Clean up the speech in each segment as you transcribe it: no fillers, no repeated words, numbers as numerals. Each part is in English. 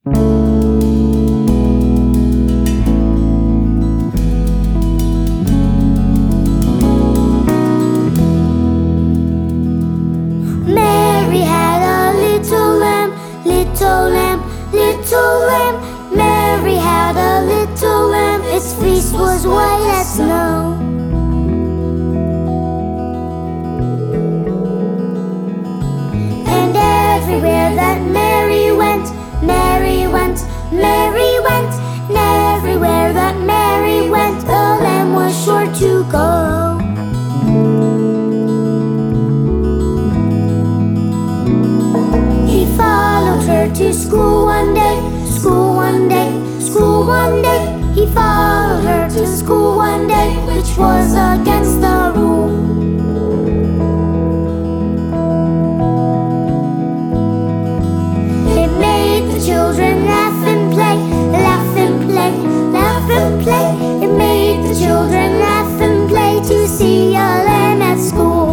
Mary had a little lamb, little lamb, little lamb. Mary had a little lamb, its fleece was white as snow. And everywhere that Mary went, Mary went, Mary went. And everywhere that Mary went, the lamb was sure to go. He followed her to school one day, school one day, school one day. He followed her to school one day, which was against the rule. It made the children laugh and play, laugh and play, laugh and play. It made the children laugh and play to see a lamb at school.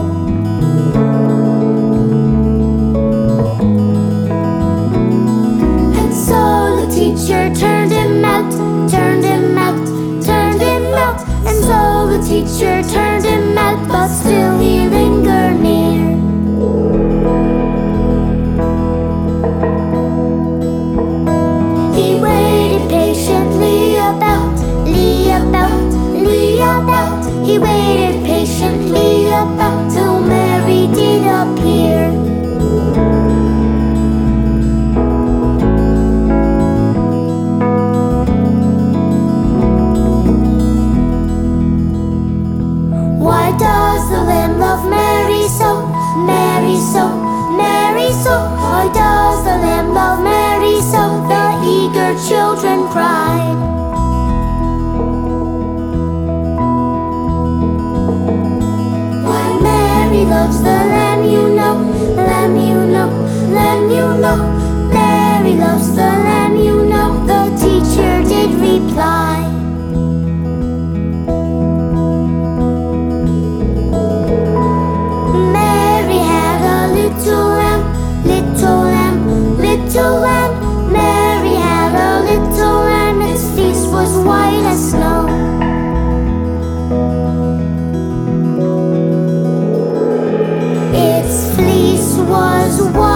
And so the teacher turned him out, turned him out, turned him out. And so the teacher turned him out, but still he lingered near. He waited patiently about, about. He waited patiently about till Mary did appear. Why does the lamb love Mary so, Mary so, Mary so? Why does the lamb love Mary so? The eager children cried. Why Mary loves the lamb, you know, lamb, you know, lamb, you know. Mary loves the lamb, you know, the teacher did reply. Mary had a little lamb, little lamb, little lamb. Mary had a little lamb, its fleece was white as snow. Its fleece was white